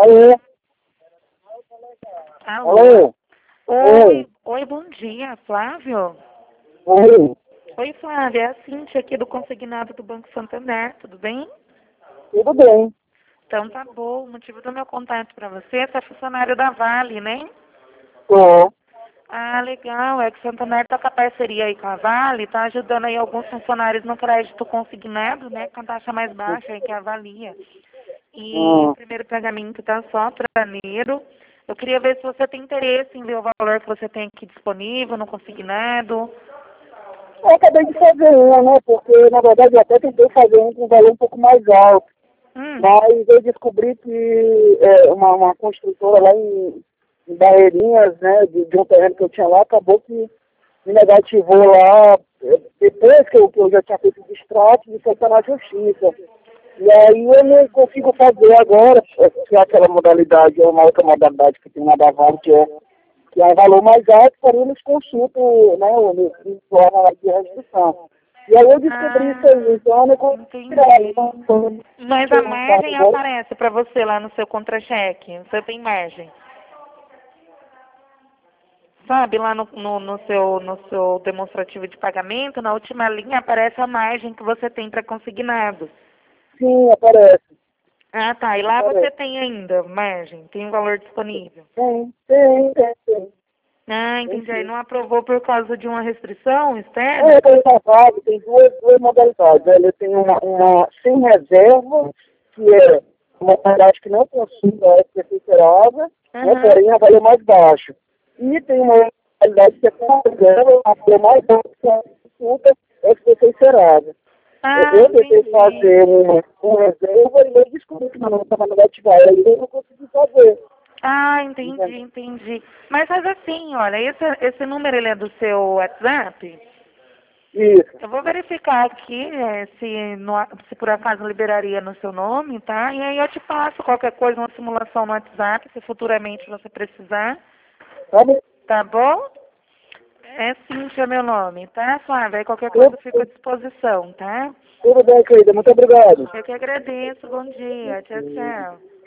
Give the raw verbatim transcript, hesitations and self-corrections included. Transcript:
Alô? Alô? Alô? Oi, Oi. oi, bom dia, Flávio. Oi. Oi, Flávia, é a Cíntia aqui do Consignado do Banco Santander, tudo bem? Tudo bem. Então tá bom, o motivo do meu contato para você, você é funcionário da Vale, né? Tô. Ah, legal, é que o Santander tá com a parceria aí com a Vale, tá ajudando aí alguns funcionários no crédito consignado, né, com a taxa mais baixa aí que é a Valia. E o Hum. primeiro pagamento tá só para janeiro. Eu queria ver se você tem interesse em ver o valor que você tem aqui disponível no consignado. Eu acabei de fazer uma, né? Porque, na verdade, eu até tentei fazer um com um valor um pouco mais alto. Hum. Mas eu descobri que é, uma, uma construtora lá em, em Barreirinhas, né, de, de um terreno que eu tinha lá, acabou que me negativou lá, é, depois que eu, que eu já tinha feito o distrato, e foi para na justiça. E aí eu não consigo fazer agora, se é aquela modalidade ou uma outra modalidade que tem na da Vale, que é, que é um valor mais alto, porém eles consultam, né, o informe de restrição. E aí eu descobri isso Ah, aí, então eu não consigo tirar. entendi. Então, Mas a margem aparece para você lá no seu contra-cheque. Você tem margem. Sabe, lá no, no, no seu, no seu demonstrativo de pagamento, na última linha aparece a margem que você tem para consignado. Sim, aparece. Ah, tá. E lá você Aparece. tem ainda margem, tem um valor disponível. Tem, tem, tem, tem. Ah, Tem entendi. Aí sim. não aprovou por causa de uma restrição externa? É, tem safado, tem duas, duas modalidades. Ele tem uma, uma sem reserva, que é uma modalidade que não consome a S P C cerada, né, Aham. porém a valor mais baixo. E tem uma modalidade que é com reserva, a valor mais baixo, que é a consulta S P C cerada. Ah, Eu tentei entendi. fazer uma com reserva e eu descobri que não estava negativado. Aí eu não consegui fazer. Ah, entendi, Entendeu? entendi. Mas faz assim, olha, esse, esse número ele é do seu WhatsApp? Isso. Eu vou verificar aqui eh, se, no- se por acaso liberaria no seu nome, tá? E aí eu te passo qualquer coisa, uma simulação no WhatsApp, se futuramente você precisar, Tá bom? tá bom? É Cíntia meu nome, tá, Flávia? Aí qualquer coisa Tudo, eu fico à disposição, tá? tudo bem, querida. Muito obrigado. Eu que agradeço, bom dia, tchau, tchau.